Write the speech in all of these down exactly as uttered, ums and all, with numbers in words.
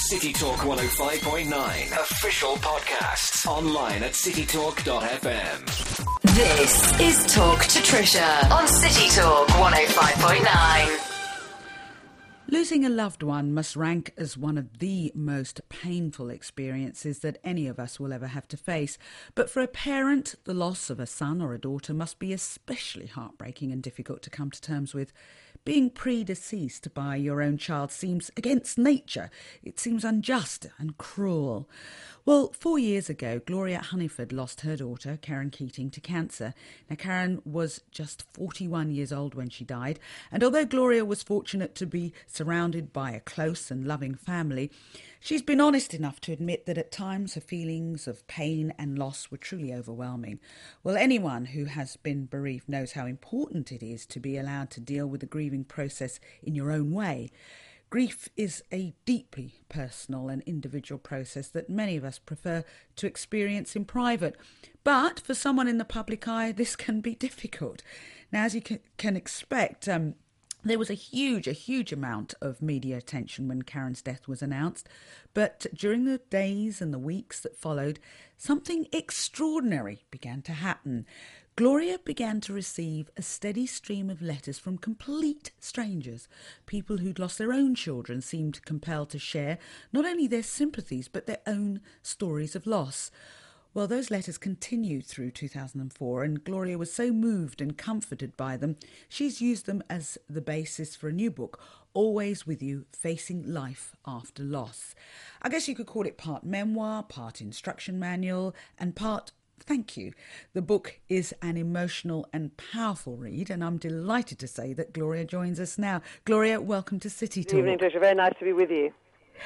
City Talk one oh five point nine. Official podcasts. Online at city talk dot f m. This is Talk to Trisha on City Talk one oh five point nine. Losing a loved one must rank as one of the most painful experiences that any of us will ever have to face. But for a parent, the loss of a son or a daughter must be especially heartbreaking and difficult to come to terms with. Being predeceased by your own child seems against nature. It seems unjust and cruel. Well, four years ago, Gloria Hunniford lost her daughter, Karen Keating, to cancer. Now, Karen was just forty-one years old when she died, and although Gloria was fortunate to be surrounded by a close and loving family, she's been honest enough to admit that at times her feelings of pain and loss were truly overwhelming. Well, anyone who has been bereaved knows how important it is to be allowed to deal with the grieving process in your own way. Grief is a deeply personal and individual process that many of us prefer to experience in private. But for someone in the public eye, this can be difficult. Now, as you can, can expect, um, there was a huge, a huge amount of media attention when Karen's death was announced. But during the days and the weeks that followed, something extraordinary began to happen. Gloria began to receive a steady stream of letters from complete strangers. People who'd lost their own children seemed compelled to share not only their sympathies but their own stories of loss. Well, those letters continued through two thousand four, and Gloria was so moved and comforted by them, she's used them as the basis for a new book, Always With You, Facing Life After Loss. I guess you could call it part memoir, part instruction manual, and part thank you. The book is an emotional and powerful read, and I'm delighted to say that Gloria joins us now. Gloria, welcome to City Talk. Good evening, Trisha. Very nice to be with you.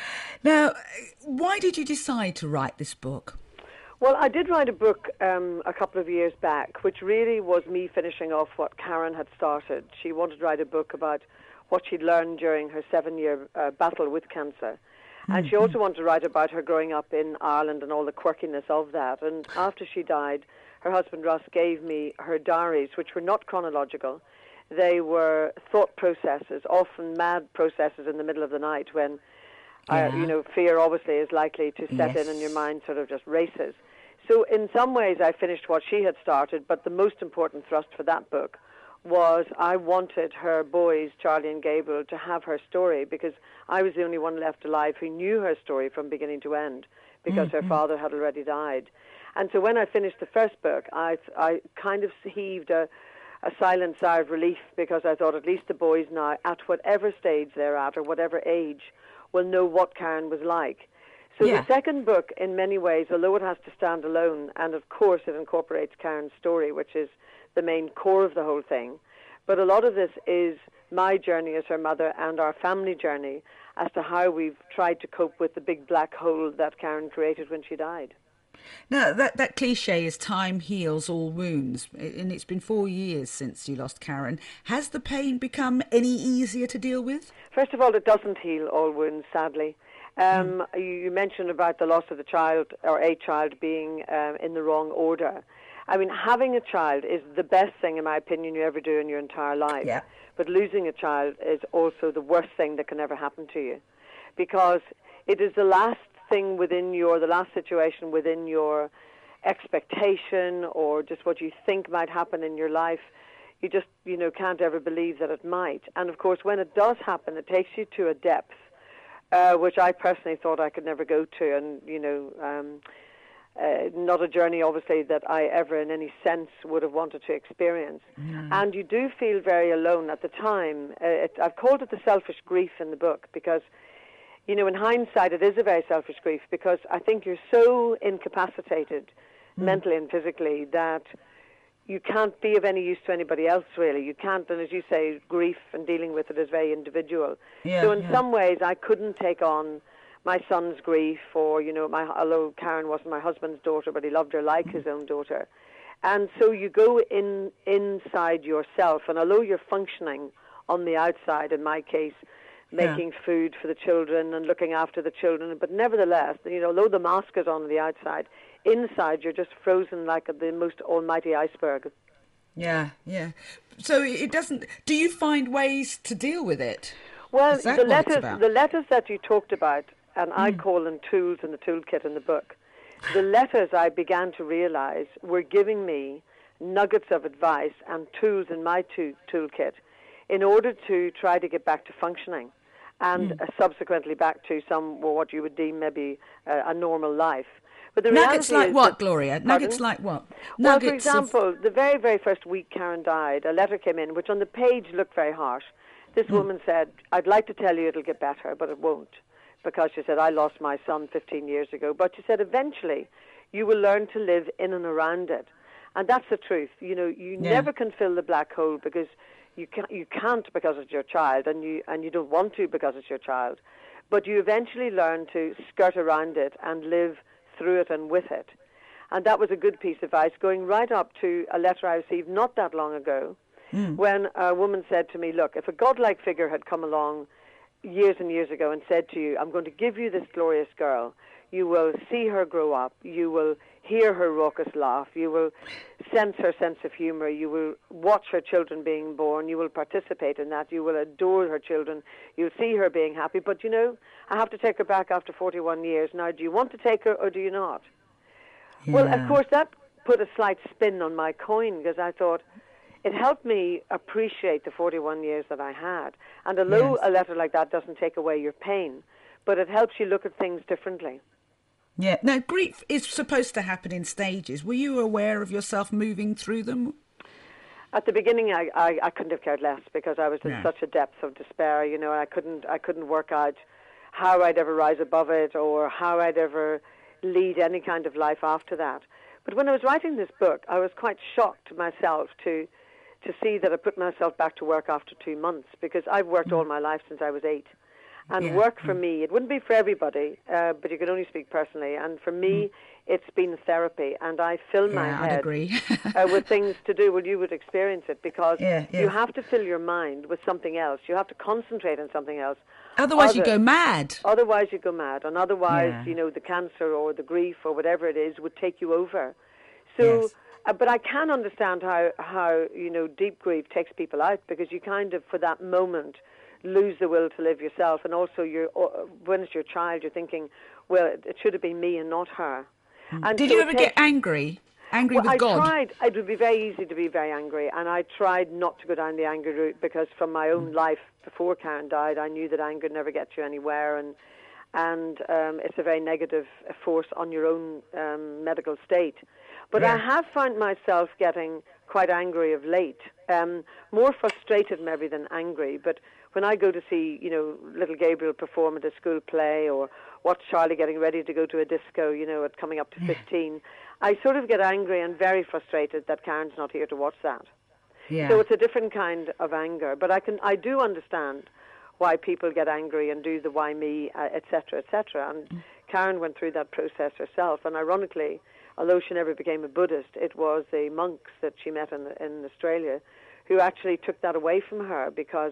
Now, why did you decide to write this book? Well, I did write a book um, a couple of years back, which really was me finishing off what Karen had started. She wanted to write a book about what she'd learned during her seven-year uh, battle with cancer. And mm-hmm. she also wanted to write about her growing up in Ireland and all the quirkiness of that. And after she died, her husband Russ gave me her diaries, which were not chronological. They were thought processes, often mad processes in the middle of the night when, yeah. uh, you know, fear obviously is likely to set yes. in and your mind sort of just races. So in some ways I finished what she had started, but the most important thrust for that book was I wanted her boys, Charlie and Gabriel, to have her story because I was the only one left alive who knew her story from beginning to end because mm-hmm. her father had already died. And so when I finished the first book, I I kind of heaved a, a silent sigh of relief because I thought at least the boys now, at whatever stage they're at or whatever age, will know what Karen was like. So yeah. the second book, in many ways, although it has to stand alone, and of course it incorporates Karen's story, which is the main core of the whole thing, but a lot of this is my journey as her mother and our family journey as to how we've tried to cope with the big black hole that Karen created when she died. Now, that, that cliche is time heals all wounds, and it's been four years since you lost Karen. Has the pain become any easier to deal with? First of all, it doesn't heal all wounds, sadly. Um, mm. you, you mentioned about the loss of the child, or a child, being um, in the wrong order. I mean, having a child is the best thing, in my opinion, you ever do in your entire life. Yeah. But losing a child is also the worst thing that can ever happen to you, because it is the last thing within your, the last situation within your expectation or just what you think might happen in your life. You just, you know, can't ever believe that it might. And of course, when it does happen, it takes you to a depth uh, which I personally thought I could never go to, and you know. Um, Uh, not a journey, obviously, that I ever in any sense would have wanted to experience. Mm. And you do feel very alone at the time. Uh, it, I've called it the selfish grief in the book because, you know, in hindsight, it is a very selfish grief because I think you're so incapacitated mm. mentally and physically that you can't be of any use to anybody else, really. You can't, and as you say, grief and dealing with it is very individual. Yeah, so in yeah. some ways, I couldn't take on my son's grief, or, you know, my, although Karen wasn't my husband's daughter, but he loved her like his own daughter. And so you go in inside yourself, and although you're functioning on the outside, in my case, making yeah. food for the children and looking after the children, but nevertheless, you know, although the mask is on the outside, inside you're just frozen like the most almighty iceberg. Yeah, yeah. So it doesn't... Do you find ways to deal with it? Well, the letters, the letters that you talked about, and I call them tools in the toolkit in the book. The letters, I began to realize, were giving me nuggets of advice and tools in my to- toolkit in order to try to get back to functioning and mm. uh, subsequently back to some, well, what you would deem maybe uh, a normal life. But the Nuggets like what, that, Gloria? Nuggets pardon? like what? Well, Nuggets for example, of... the very, very first week Karen died, a letter came in, which on the page looked very harsh. This mm. woman said, I'd like to tell you it'll get better, but it won't. Because she said, I lost my son fifteen years ago. But she said, eventually, you will learn to live in and around it. And that's the truth. You know, you yeah. never can fill the black hole because you can't, you can't because it's your child, and you and you don't want to because it's your child. But you eventually learn to skirt around it and live through it and with it. And that was a good piece of advice, going right up to a letter I received not that long ago, mm. when a woman said to me, look, if a godlike figure had come along years and years ago and said to you, I'm going to give you this glorious girl, you will see her grow up, you will hear her raucous laugh, you will sense her sense of humour, you will watch her children being born, you will participate in that, you will adore her children, you'll see her being happy, but you know, I have to take her back after forty-one years. Now, do you want to take her or do you not? Yeah. Well, of course, that put a slight spin on my coin, because I thought it helped me appreciate the forty-one years that I had. And although yes. a letter like that doesn't take away your pain, but it helps you look at things differently. Yeah. Now, grief is supposed to happen in stages. Were you aware of yourself moving through them? At the beginning, I, I, I couldn't have cared less, because I was in yeah. such a depth of despair. You know, I couldn't I couldn't work out how I'd ever rise above it or how I'd ever lead any kind of life after that. But when I was writing this book, I was quite shocked myself to to see that I put myself back to work after two months, because I've worked mm. all my life since I was eight. And yeah. work for mm. me, it wouldn't be for everybody, uh, but you can only speak personally. And for me, mm. it's been therapy. And I fill yeah, my I'd head agree. uh, with things to do. Well, you would experience it, because yeah, yeah. you have to fill your mind with something else. You have to concentrate on something else. Otherwise, Other, you go mad. Otherwise, you go mad. And otherwise, yeah. you know, the cancer or the grief or whatever it is would take you over. So, yes. uh, but I can understand how, how, you know, deep grief takes people out, because you kind of, for that moment, lose the will to live yourself. And also, you're, when it's your child, you're thinking, well, it, it should have been me and not her. And Did so you ever takes, get angry? Angry well, with I God? I tried. It would be very easy to be very angry, and I tried not to go down the anger route, because from my own mm. life before Karen died, I knew that anger never gets you anywhere, and and um, it's a very negative force on your own um, medical state. But yeah. I have found myself getting quite angry of late, um, more frustrated maybe than angry. But when I go to see, you know, little Gabriel perform at a school play, or watch Charlie getting ready to go to a disco, you know, at coming up to fifteen, I sort of get angry and very frustrated that Karen's not here to watch that. Yeah. So it's a different kind of anger. But I can, I do understand why people get angry and do the why me, uh, et cetera, et cetera. And mm. Karen went through that process herself. And ironically, although she never became a Buddhist, it was the monks that she met in, in Australia who actually took that away from her, because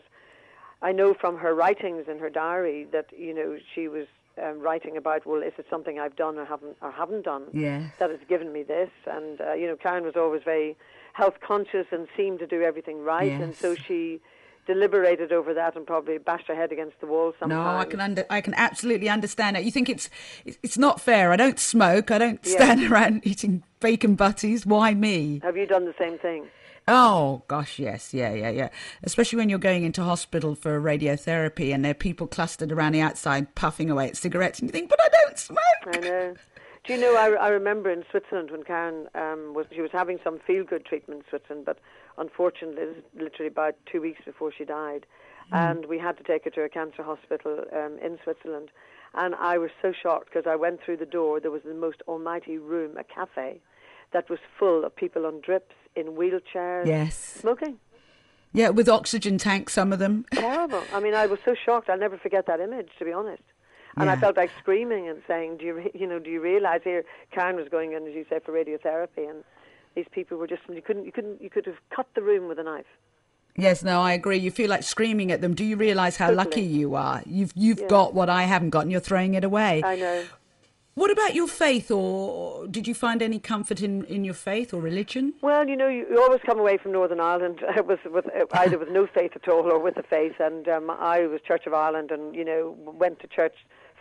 I know from her writings in her diary that, you know, she was um, writing about, well, is it something I've done or haven't or haven't done yes. that has given me this? And, uh, you know, Karen was always very health conscious and seemed to do everything right. Yes. And so she deliberated over that and probably bashed her head against the wall sometimes. No, I can under, I can absolutely understand it. You think it's it's not fair. I don't smoke. I don't Yeah. stand around eating bacon butties. Why me? Have you done the same thing? Oh, gosh, yes. Yeah, yeah, yeah. Especially when you're going into hospital for radiotherapy and there are people clustered around the outside puffing away at cigarettes, and you think, but I don't smoke. I know. Do you know, I, I remember in Switzerland when Karen um, was, she was having some feel-good treatment in Switzerland, but unfortunately, it was literally about two weeks before she died. Mm. And we had to take her to a cancer hospital um, in Switzerland. And I was so shocked, because I went through the door, there was the most almighty room, a cafe, that was full of people on drips, in wheelchairs, yes. smoking. Yeah, with oxygen tanks, some of them. Terrible. I mean, I was so shocked. I'll never forget that image, to be honest. And yeah. I felt like screaming and saying, "Do you, re- you know, do you realise here?" Karen was going in, as you said, for radiotherapy, and these people were just you couldn't, you couldn't, you could have cut the room with a knife. Yes, no, I agree. You feel like screaming at them. Do you realise how Totally. lucky you are? You've you've Yeah. got what I haven't got, and you're throwing it away. I know. What about your faith, or did you find any comfort in, in your faith or religion? Well, you know, you, you always come away from Northern Ireland uh, with, with uh, either with no faith at all or with a faith. And um, I was Church of Ireland, and you know, went to church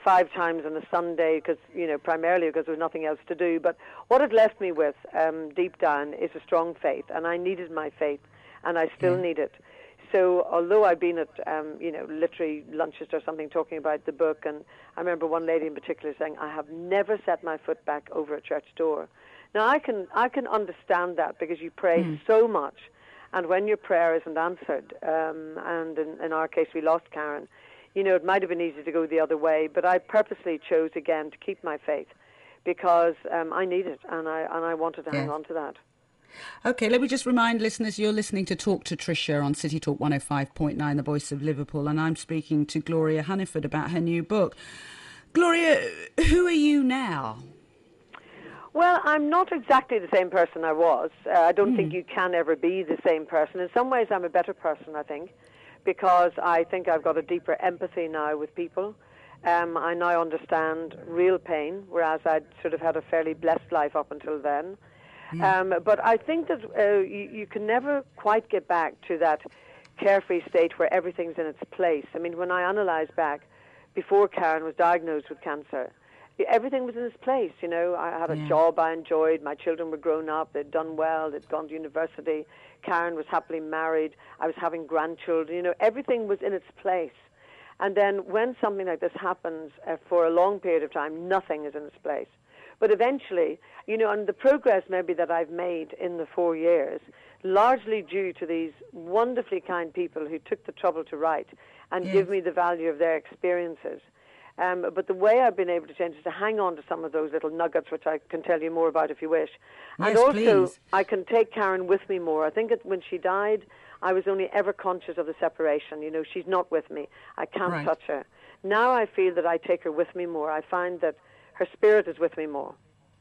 five times on a Sunday, because, you know, primarily because there was nothing else to do. But what it left me with, um, deep down, is a strong faith, and I needed my faith, and I still yeah. need it. So although I've been at, um, you know, literary lunches or something talking about the book, and I remember one lady in particular saying, I have never set my foot back over a church door. Now, I can I can understand that, because you pray mm. so much, and when your prayer isn't answered, um, and in, in our case we lost Karen, you know, it might have been easy to go the other way, but I purposely chose again to keep my faith, because um, I need it, and I, and I wanted to yeah. hang on to that. OK, let me just remind listeners, you're listening to Talk to Tricia on City Talk one oh five point nine, the voice of Liverpool, and I'm speaking to Gloria Hunniford about her new book. Gloria, who are you now? Well, I'm not exactly the same person I was. Uh, I don't mm. think you can ever be the same person. In some ways, I'm a better person, I think, because I think I've got a deeper empathy now with people. Um, I now understand real pain, whereas I'd sort of had a fairly blessed life up until then. Yeah. Um, but I think that uh, you, you can never quite get back to that carefree state where everything's in its place. I mean, when I analyse back, before Karen was diagnosed with cancer, everything was in its place, you know. I had a yeah. job I enjoyed, my children were grown up, they'd done well, they'd gone to university, Karen was happily married, I was having grandchildren, you know, everything was in its place. And then when something like this happens uh, for a long period of time, nothing is in its place. But eventually, you know, and the progress maybe that I've made in the four years, largely due to these wonderfully kind people who took the trouble to write and yes. give me the value of their experiences. Um, but the way I've been able to change is to hang on to some of those little nuggets, which I can tell you more about if you wish. Yes, and also, please. I can take Karen with me more. I think that when she died, I was only ever conscious of the separation. You know, she's not with me. I can't right. touch her. Now I feel that I take her with me more. I find that her spirit is with me more.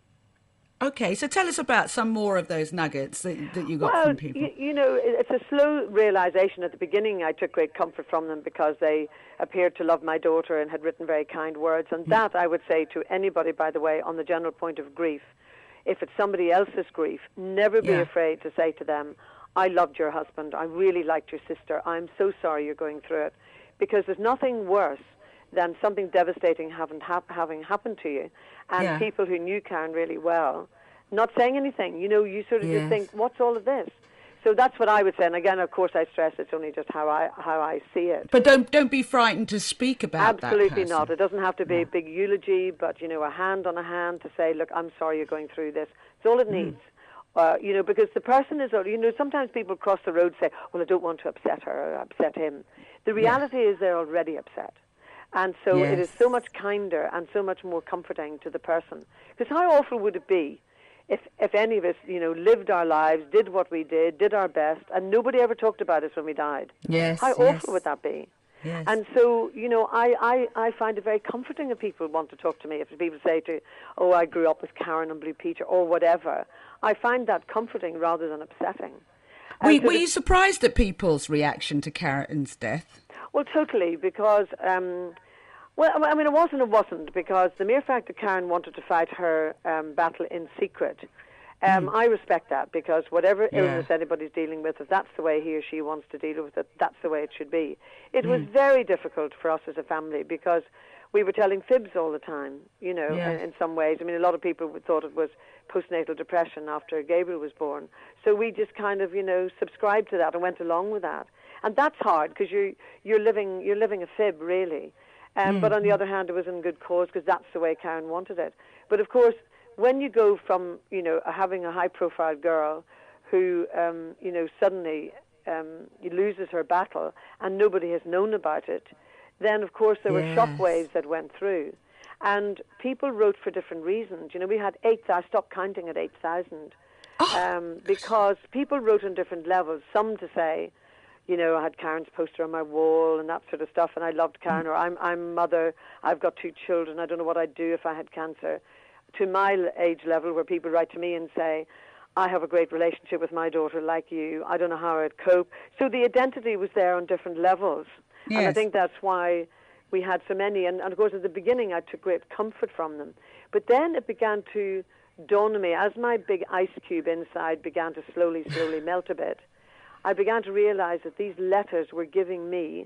OK, so tell us about some more of those nuggets that, that you got well, from people. You, you know, it's a slow realisation. At the beginning, I took great comfort from them because they appeared to love my daughter and had written very kind words. And that, I would say to anybody, by the way, on the general point of grief, if it's somebody else's grief, never be yeah. afraid to say to them, I loved your husband, I really liked your sister, I'm so sorry you're going through it. Because there's nothing worse than something devastating having, hap- having happened to you, and yeah. people who knew Karen really well not saying anything. You know, you sort of yes. just think, what's all of this? So that's what I would say. And again, of course, I stress it's only just how I how I see it. But don't don't be frightened to speak about that. Absolutely not. It doesn't have to be no. a big eulogy, but, you know, a hand on a hand to say, look, I'm sorry you're going through this. It's all it needs. Mm. Uh, you know, because the person is, you know, sometimes people cross the road and say, well, I don't want to upset her or upset him. The reality yeah. is they're already upset. And so yes. it is so much kinder and so much more comforting to the person. Because how awful would it be if if any of us, you know, lived our lives, did what we did, did our best, and nobody ever talked about us when we died? Yes. How yes. awful would that be? Yes. And so, you know, I, I, I find it very comforting if people want to talk to me. If people say to, oh, I grew up with Karen and Blue Peter, or whatever, I find that comforting rather than upsetting. Were, so were you surprised at people's reaction to Karen's death? Well, totally, because... Um, Well, I mean, it wasn't, it wasn't, because the mere fact that Karen wanted to fight her um, battle in secret, um, mm. I respect that, because whatever yeah. illness anybody's dealing with, if that's the way he or she wants to deal with it, that's the way it should be. It mm. was very difficult for us as a family, because we were telling fibs all the time, you know, yeah. in, in some ways. I mean, a lot of people thought it was postnatal depression after Gabriel was born. So we just kind of, you know, subscribed to that and went along with that. And that's hard, because you're, you're, living, you're living a fib, really. Um, mm. But on the other hand, it was in good cause, because that's the way Karen wanted it. But of course, when you go from, you know, having a high-profile girl who, um, you know, suddenly um, loses her battle and nobody has known about it, then of course there yes. were shockwaves that went through. And people wrote for different reasons. You know, we had eight, I stopped counting at eight thousand, oh. um, because people wrote on different levels. Some to say, you know, I had Karen's poster on my wall and that sort of stuff, and I loved Karen, or I'm I'm mother, I've got two children, I don't know what I'd do if I had cancer. To my age level, where people write to me and say, I have a great relationship with my daughter like you, I don't know how I'd cope. So the identity was there on different levels. Yes. And I think that's why we had so many. And, and of course, at the beginning, I took great comfort from them. But then it began to dawn on me, as my big ice cube inside began to slowly, slowly melt a bit, I began to realize that these letters were giving me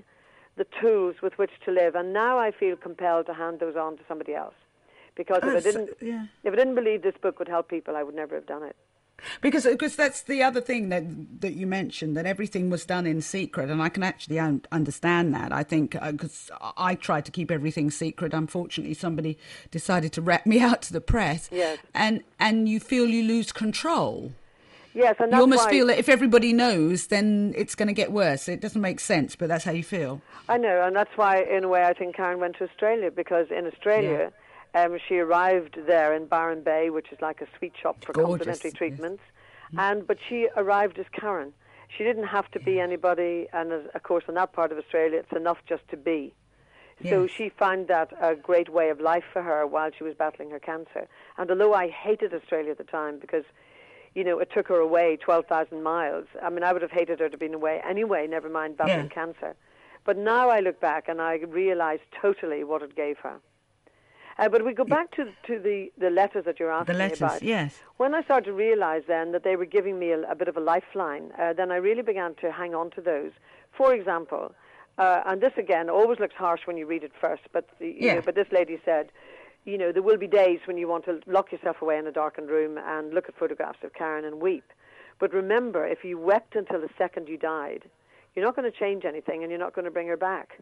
the tools with which to live. And now I feel compelled to hand those on to somebody else. Because if, Oh, I didn't, so- yeah. if I didn't believe this book would help people, I would never have done it. Because because that's the other thing that that you mentioned, that everything was done in secret, and I can actually un- understand that. I think because uh, I tried to keep everything secret. Unfortunately, somebody decided to rat me out to the press. Yes. And and you feel you lose control. Yes, and that's You almost why, feel that if everybody knows, then it's going to get worse. It doesn't make sense, but that's how you feel. I know, and that's why, in a way, I think Karen went to Australia, because in Australia, um, she arrived there in Byron Bay, which is like a sweet shop for Gorgeous, complimentary yes. treatments, and but she arrived as Karen. She didn't have to be anybody, and as, of course, in that part of Australia, it's enough just to be. So Yes. she found that a great way of life for her while she was battling her cancer. And although I hated Australia at the time because, you know, it took her away twelve thousand miles. I mean, I would have hated her to have been away anyway, never mind battling Yeah. cancer. But now I look back and I realize totally what it gave her. Uh, but we go back to to the, the letters that you're asking The letters, me about. yes. When I started to realize then that they were giving me a, a bit of a lifeline, uh, then I really began to hang on to those. For example, uh, and this again always looks harsh when you read it first, but the, you Yeah. know, but this lady said, you know, there will be days when you want to lock yourself away in a darkened room and look at photographs of Karen and weep. But remember, if you wept until the second you died, you're not going to change anything and you're not going to bring her back.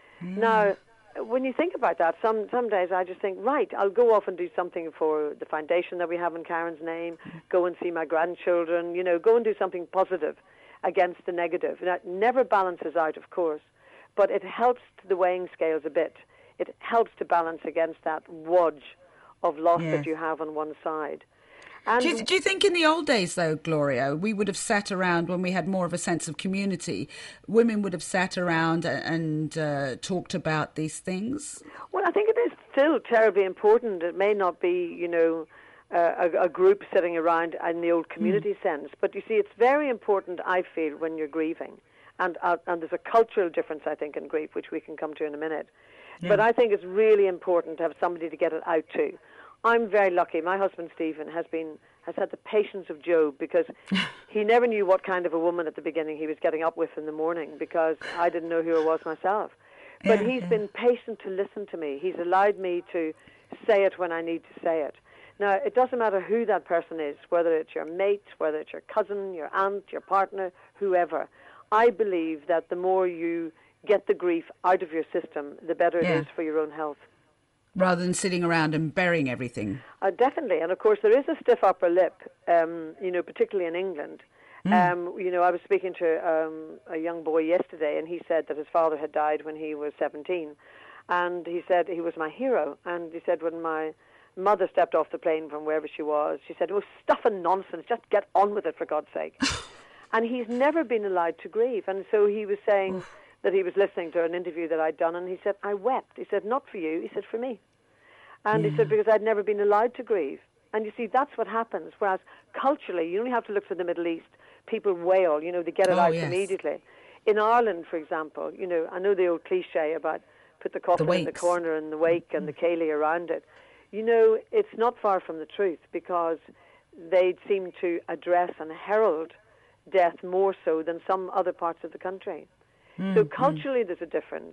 Now, when you think about that, some some days I just think, right, I'll go off and do something for the foundation that we have in Karen's name, go and see my grandchildren, you know, go and do something positive against the negative. That never balances out, of course, but it helps the weighing scales a bit. It helps to balance against that wodge of loss Yes. that you have on one side. And Do you, do you think in the old days, though, Gloria, we would have sat around when we had more of a sense of community, women would have sat around a- and uh, talked about these things? Well, I think it is still terribly important. It may not be, you know, uh, a, a group sitting around in the old community mm. sense, but you see, it's very important, I feel, when you're grieving. And, uh, and there's a cultural difference, I think, in grief, which we can come to in a minute. Yeah. But I think it's really important to have somebody to get it out to. I'm very lucky. My husband, Stephen, has been has had the patience of Job, because he never knew what kind of a woman at the beginning he was getting up with in the morning, because I didn't know who I was myself. But yeah, he's yeah. been patient to listen to me. He's allowed me to say it when I need to say it. Now, it doesn't matter who that person is, whether it's your mate, whether it's your cousin, your aunt, your partner, whoever. I believe that the more you get the grief out of your system, the better yeah. it is for your own health. Rather than sitting around and burying everything. Uh, definitely. And, of course, there is a stiff upper lip, um, you know, particularly in England. Mm. Um, you know, I was speaking to um, a young boy yesterday, and he said that his father had died when he was seventeen. And he said he was my hero. And he said when my mother stepped off the plane from wherever she was, she said, oh, stuff and nonsense, just get on with it, for God's sake. And he's never been allowed to grieve. And so he was saying... Oof. That he was listening to an interview that I'd done, and he said, I wept. He said, not for you. He said, for me. And yeah. he said, because I'd never been allowed to grieve. And you see, that's what happens. Whereas culturally, you only have to look to the Middle East. People wail, you know, they get it oh, out yes. immediately. In Ireland, for example, you know, I know the old cliche about put the coffin the in the corner and the wake and the ceilidh around it. You know, it's not far from the truth, because they seem to address and herald death more so than some other parts of the country. Mm, so culturally, mm. there's a difference,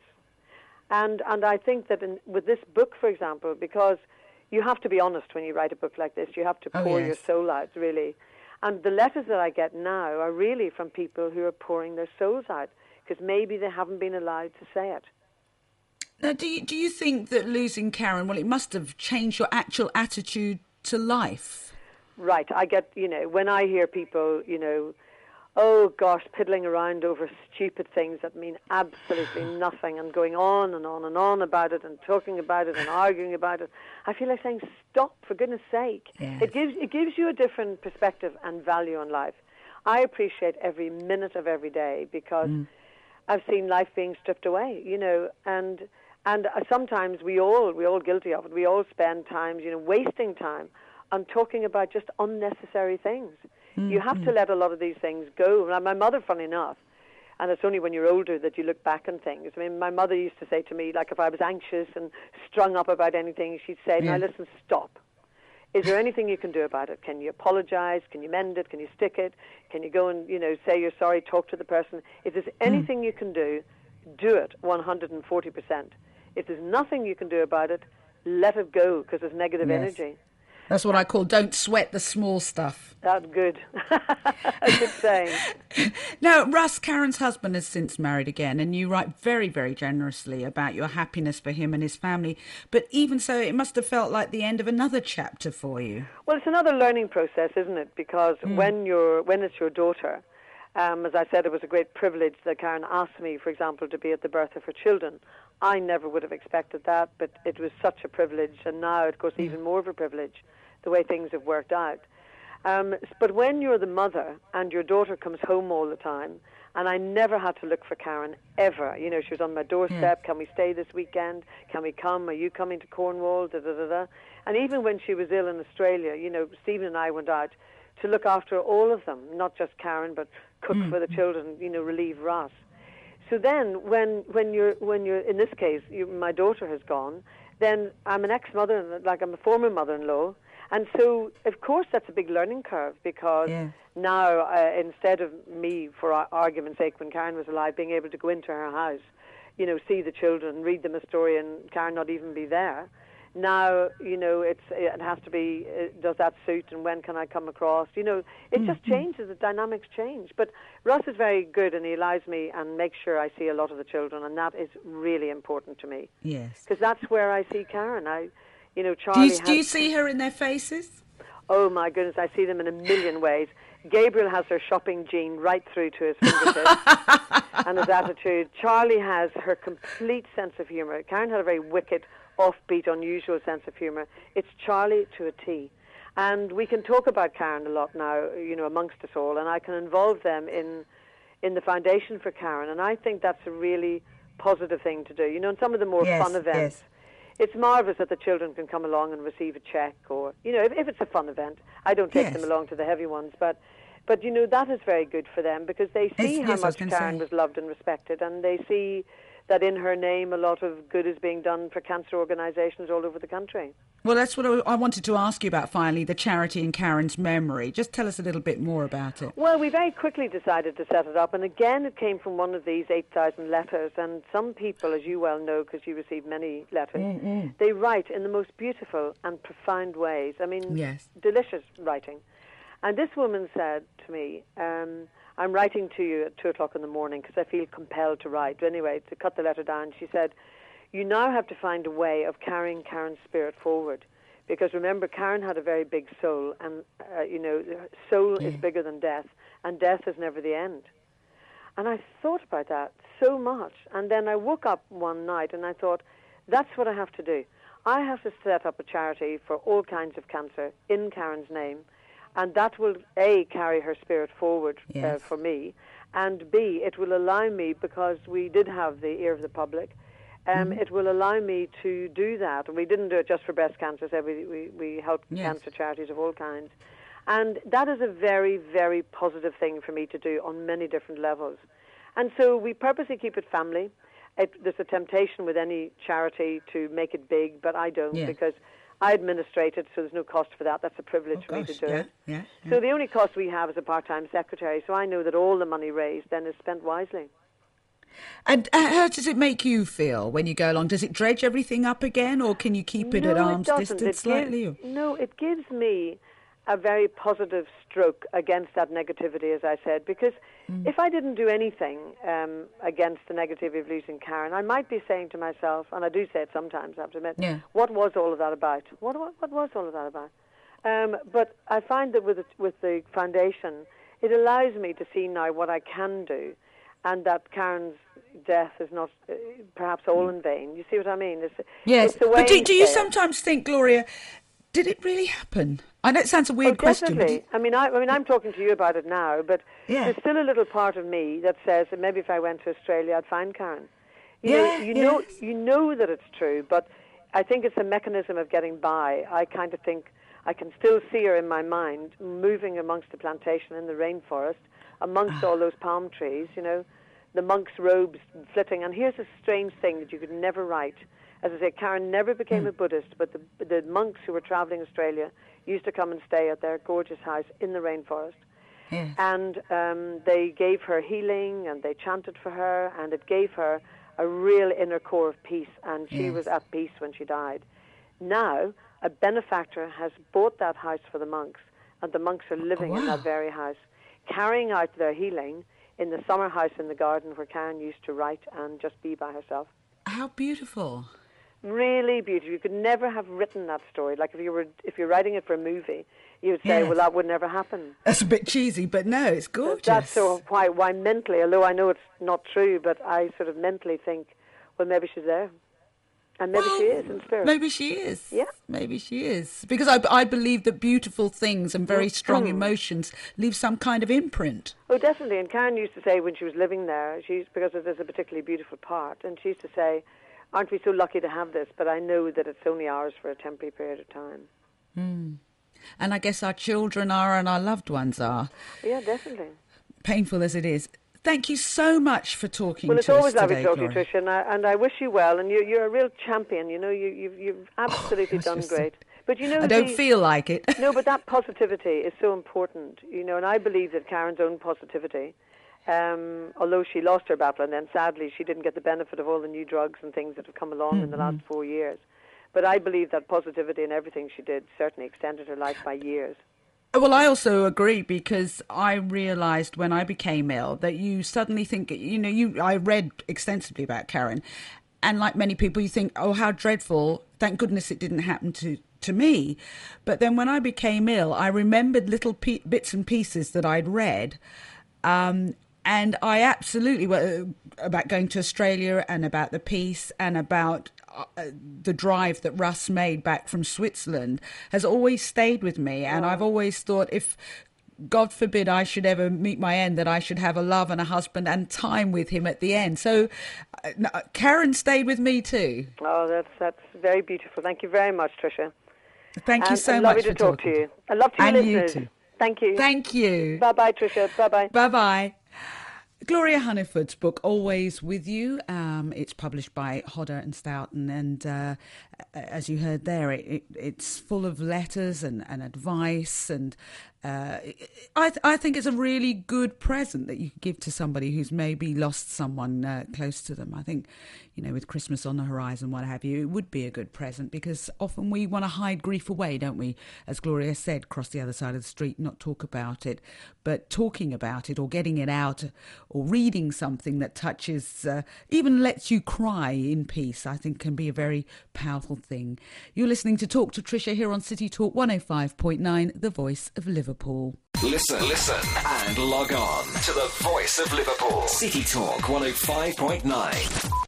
and and I think that in, with this book, for example, because you have to be honest when you write a book like this, you have to oh, pour yes. your soul out, really. And the letters that I get now are really from people who are pouring their souls out, because maybe they haven't been allowed to say it. Now, do you, do you think that losing Karen, well, it must have changed your actual attitude to life? Right. I get, you know, when I hear people, you know, oh, gosh, piddling around over stupid things that mean absolutely nothing and going on and on and on about it and talking about it and arguing about it, I feel like saying, stop, for goodness sake. Yes. It gives it gives you a different perspective and value on life. I appreciate every minute of every day, because mm. I've seen life being stripped away, you know, and and sometimes we all, we're all guilty of it. We all spend time, you know, wasting time on talking about just unnecessary things. Mm-hmm. You have to let a lot of these things go. Now, my mother, funny enough, and it's only when you're older that you look back on things. I mean, my mother used to say to me, like if I was anxious and strung up about anything, she'd say, yeah. now listen, stop. Is there anything you can do about it? Can you apologize? Can you mend it? Can you stick it? Can you go and, you know, say you're sorry, talk to the person? If there's anything mm. you can do, do it one hundred forty percent. If there's nothing you can do about it, let it go, because there's negative Yes. energy. That's what I call don't sweat the small stuff. That's good. A good saying. Now, Russ, Karen's husband, has since married again, and you write very, very generously about your happiness for him and his family. But even so, it must have felt like the end of another chapter for you. Well, it's another learning process, isn't it? Because Mm. when you're when it's your daughter, um, as I said, it was a great privilege that Karen asked me, for example, to be at the birth of her children. I never would have expected that, but it was such a privilege, and now, of course, even more of a privilege, the way things have worked out. Um, but when you're the mother and your daughter comes home all the time, and I never had to look for Karen, ever. You know, she was on my doorstep. Can we stay this weekend? Can we come? Are you coming to Cornwall? Da, da, da, da. And even when she was ill in Australia, you know, Stephen and I went out to look after all of them, not just Karen, but cook for the children, you know, relieve Ross. So then, when when you're when you're in this case, you, my daughter has gone, then I'm an ex-mother, like I'm a former mother-in-law, and so of course that's a big learning curve, because Yeah. now uh, instead of me, for ar- argument's sake, when Karen was alive, being able to go into her house, you know, see the children, read them a story, and Karen not even be there. Now, you know, it's it has to be, uh, does that suit, and when can I come across? You know, it just changes, the dynamics change. But Russ is very good, and he allows me and makes sure I see a lot of the children, and that is really important to me. Yes. Because that's where I see Karen. I, you know, Do Charlie you, do you has- see her in their faces? Oh, my goodness, I see them in a million ways. Gabriel has her shopping gene right through to his fingertips and his attitude. Charlie has her complete sense of humour. Karen had a very wicked, offbeat, unusual sense of humour. It's Charlie to a T. And we can talk about Karen a lot now, you know, amongst us all, and I can involve them in in the foundation for Karen, and I think that's a really positive thing to do. You know, in some of the more Yes, fun events, yes. it's marvellous that the children can come along and receive a cheque, or, you know, if, if it's a fun event. I don't take Yes. them along to the heavy ones, but, but you know, that is very good for them, because they see Yes, how yes, I was much gonna Karen say. was loved and respected, and they see that in her name a lot of good is being done for cancer organisations all over the country. Well, that's what I I wanted to ask you about, finally, the charity in Karen's memory. Just tell us a little bit more about it. Well, we very quickly decided to set it up, and again it came from one of these eight thousand letters, and some people, as you well know, because you receive many letters, Mm-hmm. they write in the most beautiful and profound ways. I mean, Yes. delicious writing. And this woman said to me, um, I'm writing to you at two o'clock in the morning because I feel compelled to write. Anyway, to cut the letter down, she said, you now have to find a way of carrying Karen's spirit forward. Because remember, Karen had a very big soul, and, uh, you know, soul is bigger than death, and death is never the end. And I thought about that so much. And then I woke up one night and I thought, that's what I have to do. I have to set up a charity for all kinds of cancer in Karen's name, and that will, A, carry her spirit forward uh, Yes. for me, and B, it will allow me, because we did have the ear of the public, um, Mm-hmm. it will allow me to do that. And we didn't do it just for breast cancer, so we, we, we helped Yes. cancer charities of all kinds. And that is a very, very positive thing for me to do on many different levels. And so we purposely keep it family. It, there's a temptation with any charity to make it big, but I don't, Yeah. because I administrate it, so there's no cost for that. That's a privilege Oh, for me to gosh, do yeah, it. yeah, yeah. So the only cost we have is a part-time secretary, so I know that all the money raised then is spent wisely. And uh, how does it make you feel when you go along? Does it dredge everything up again, or can you keep it no, at arm's it doesn't. distance It slightly? Gives, no, it gives me a very positive stroke against that negativity, as I said, because Mm. if I didn't do anything um, against the negativity of losing Karen, I might be saying to myself, and I do say it sometimes, I have to admit, Yeah. what was all of that about? What, what, what was all of that about? Um, but I find that with, it, with the foundation, it allows me to see now what I can do, and that Karen's death is not uh, perhaps all in vain. You see what I mean? It's, Yes, it's a but do, weighing do you scale. sometimes think, Gloria, did it really happen? I know it sounds a weird Oh, question, but definitely. I mean, I, I mean, I'm talking to you about it now, but Yeah. there's still a little part of me that says that maybe if I went to Australia, I'd find Karen. You Yeah, know, you know, yes. you know that it's true, but I think it's a mechanism of getting by. I kind of think I can still see her in my mind, moving amongst the plantation in the rainforest, amongst Ah. all those palm trees. You know, the monks' robes flitting. And here's a strange thing that you could never write. As I say, Karen never became Hmm. a Buddhist, but the, the monks who were traveling Australia used to come and stay at their gorgeous house in the rainforest. Yes. And um, they gave her healing, and they chanted for her, and it gave her a real inner core of peace, and she Yes. was at peace when she died. Now, a benefactor has bought that house for the monks, and the monks are living wow. in that very house, carrying out their healing in the summer house in the garden where Karen used to write and just be by herself. How beautiful. Really beautiful. You could never have written that story. Like if you were if you're writing it for a movie, you would say, Yes. well, that would never happen. That's a bit cheesy, but no, it's gorgeous. That's so why, why mentally, although I know it's not true, but I sort of mentally think, well, maybe she's there. And maybe Well, she is in spirit. Maybe she is. Yeah. Maybe she is. Because I, I believe that beautiful things and very strong emotions leave some kind of imprint. Oh, definitely. And Karen used to say when she was living there, she's because there's a particularly beautiful part, and she used to say, aren't we so lucky to have this? But I know that it's only ours for a temporary period of time. Mm. And I guess our children are and our loved ones are. Yeah, definitely. Painful as it is. Thank you so much for talking Well, it's to us always lovely today, to talk to you, Gloria. Tricia, and I, and I wish you well. And you, you're a real champion. You know, you, you've, you've absolutely done just- great. But you know, I don't the- feel like it. No, but that positivity is so important, you know, and I believe that Karen's own positivity, um, although she lost her battle and then sadly she didn't get the benefit of all the new drugs and things that have come along mm-hmm. in the last four years, but I believe that positivity in everything she did certainly extended her life by years. Well, I also agree, because I realised when I became ill that you suddenly think, you know, you I read extensively about Karen, and like many people, you think, oh, how dreadful, thank goodness it didn't happen to, to me. But then when I became ill, I remembered little pe- bits and pieces that I'd read, um, and I absolutely, well, about going to Australia and about the peace and about uh, the drive that Russ made back from Switzerland has always stayed with me. And I've always thought, if God forbid I should ever meet my end, that I should have a love and a husband and time with him at the end. So uh, Karen stayed with me too. Oh, that's that's very beautiful. Thank you very much, Tricia. Thank you and, so and much lovely for to talk talking. to you. I love to you And you listeners. too. Thank you. Thank you. Bye-bye, Tricia. Bye-bye. Bye-bye. Gloria Hunniford's book, Always With You, um, it's published by Hodder and Stoughton, and uh, as you heard there, it, it, it's full of letters and, and advice, and uh, I, th- I think it's a really good present that you could give to somebody who's maybe lost someone uh, close to them. I think, you know, with Christmas on the horizon, what have you, it would be a good present, because often we want to hide grief away, don't we? As Gloria said, cross the other side of the street, not talk about it, but talking about it or getting it out or reading something that touches, uh, even lets you cry in peace, I think can be a very powerful thing. You're listening to Talk to Tricia here on City Talk one oh five point nine, the voice of Liverpool. Listen, listen, and log on to the voice of Liverpool. City Talk one oh five point nine.